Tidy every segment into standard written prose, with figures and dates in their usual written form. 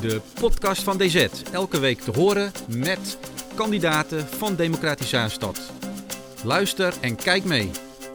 De podcast van DZ. Elke week te horen met kandidaten van Democratisch Zaanstad. Luister en kijk mee.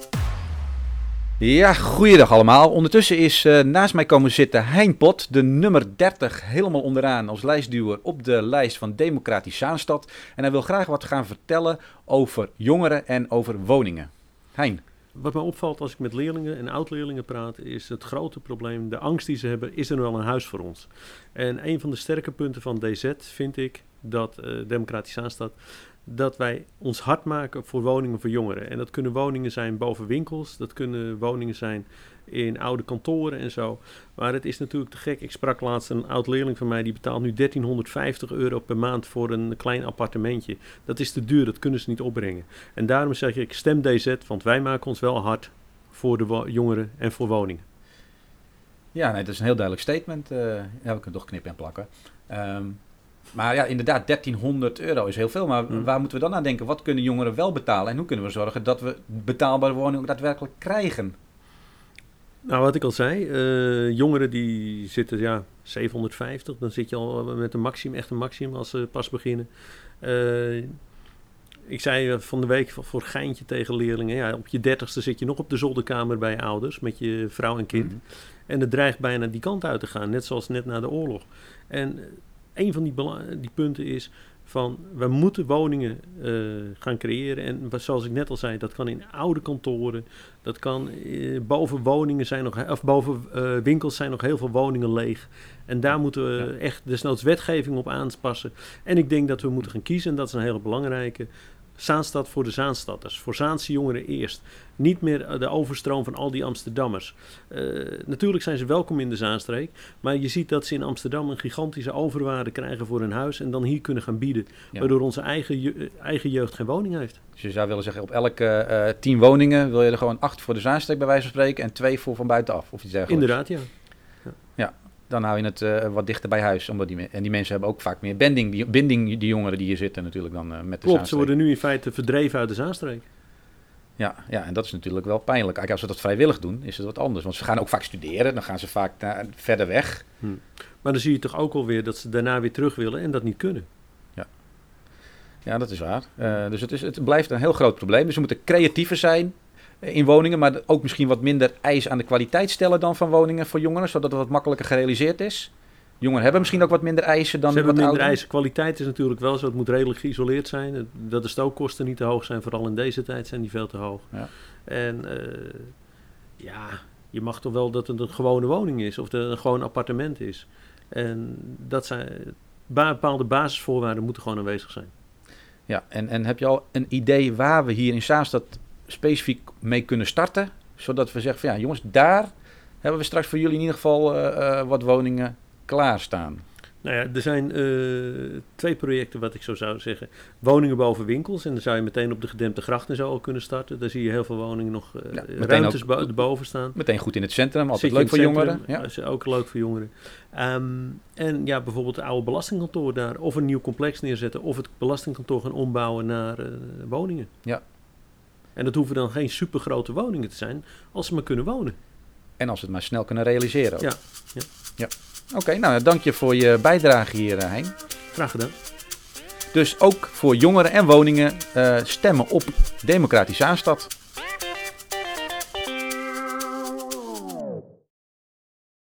Ja, goeiedag allemaal. Ondertussen is naast mij komen zitten Hein Pot, de nummer 30, helemaal onderaan als lijstduwer op de lijst van Democratisch Zaanstad. En hij wil graag wat gaan vertellen over jongeren en over woningen. Hein. Wat mij opvalt als ik met leerlingen en oud-leerlingen praat, is het grote probleem, de angst die ze hebben, is er wel een huis voor ons? En een van de sterke punten van DZ vind ik, dat Democratisch Zaanstad, dat wij ons hard maken voor woningen voor jongeren. En dat kunnen woningen zijn boven winkels, dat kunnen woningen zijn in oude kantoren en zo. Maar het is natuurlijk te gek. Ik sprak laatst een oud-leerling van mij, die betaalt nu €1350 per maand voor een klein appartementje. Dat is te duur, dat kunnen ze niet opbrengen. En daarom zeg ik, stem DZ, want wij maken ons wel hard voor de jongeren en voor woningen. Ja, nee, dat is een heel duidelijk statement. Ja, we kunnen toch knippen en plakken. Maar ja, inderdaad, €1300 is heel veel. Maar waar moeten we dan aan denken? Wat kunnen jongeren wel betalen? En hoe kunnen we zorgen dat we betaalbare woningen ook daadwerkelijk krijgen? Nou, wat ik al zei, jongeren die zitten 750. Dan zit je al met een maximum, echt een maximum als ze pas beginnen. Ik zei van de week voor geintje tegen leerlingen, op je 30ste zit je nog op de zolderkamer bij je ouders met je vrouw en kind. Mm-hmm. En het dreigt bijna die kant uit te gaan, net zoals net na de oorlog. En een van die punten is van, we moeten woningen gaan creëren. En zoals ik net al zei, dat kan in oude kantoren, dat kan boven woningen zijn boven winkels zijn nog heel veel woningen leeg. En daar moeten we echt desnoods wetgeving op aanpassen. En ik denk dat we moeten gaan kiezen, en dat is een hele belangrijke, Zaanstad voor de Zaanstadders, voor Zaanse jongeren eerst. Niet meer de overstroom van al die Amsterdammers. Natuurlijk zijn ze welkom in de Zaanstreek, maar je ziet dat ze in Amsterdam een gigantische overwaarde krijgen voor hun huis en dan hier kunnen gaan bieden, waardoor onze eigen jeugd geen woning heeft. Dus je zou willen zeggen, op elke 10 woningen wil je er gewoon 8 voor de Zaanstreek bij wijze van spreken en 2 voor van buitenaf, of iets dergelijks. Inderdaad, ja. Dan hou je het wat dichter bij huis. Omdat die mensen hebben ook vaak meer binding, die jongeren die hier zitten natuurlijk dan met de Zaanstreek. Klopt, ze worden nu in feite verdreven uit de Zaanstreek. Ja, en dat is natuurlijk wel pijnlijk. Eigenlijk als ze dat vrijwillig doen, is het wat anders. Want ze gaan ook vaak studeren, dan gaan ze vaak verder weg. Maar dan zie je toch ook alweer dat ze daarna weer terug willen en dat niet kunnen. Ja, dat is waar. Dus het blijft een heel groot probleem. Dus we moeten creatiever zijn in woningen, maar ook misschien wat minder eis aan de kwaliteit stellen dan van woningen voor jongeren, zodat het wat makkelijker gerealiseerd is. Jongeren hebben misschien ook wat minder eisen dan ze hebben wat minder eisen. Kwaliteit is natuurlijk wel zo, het moet redelijk geïsoleerd zijn. Dat de stookkosten niet te hoog zijn, vooral in deze tijd zijn die veel te hoog. Ja. En je mag toch wel dat het een gewone woning is, of een gewoon appartement is. En dat zijn bepaalde basisvoorwaarden moeten gewoon aanwezig zijn. Ja, en heb je al een idee waar we hier in Zaanstad specifiek mee kunnen starten, zodat we zeggen van jongens, daar hebben we straks voor jullie in ieder geval wat woningen klaarstaan. Nou ja, er zijn 2 projecten wat ik zo zou zeggen. Woningen boven winkels, en dan zou je meteen op de gedempte gracht en zo al kunnen starten. Daar zie je heel veel woningen nog ruimtes erboven staan. Meteen goed in het centrum, altijd leuk voor jongeren. Ja, is ook leuk voor jongeren. En bijvoorbeeld het oude belastingkantoor daar, of een nieuw complex neerzetten, of het belastingkantoor gaan ombouwen naar woningen. Ja. En dat hoeven dan geen supergrote woningen te zijn, als ze maar kunnen wonen. En als we het maar snel kunnen realiseren ook. Ja. Oké, nou dank je voor je bijdrage hier, Hein. Graag gedaan. Dus ook voor jongeren en woningen stemmen op Democratisch Zaanstad.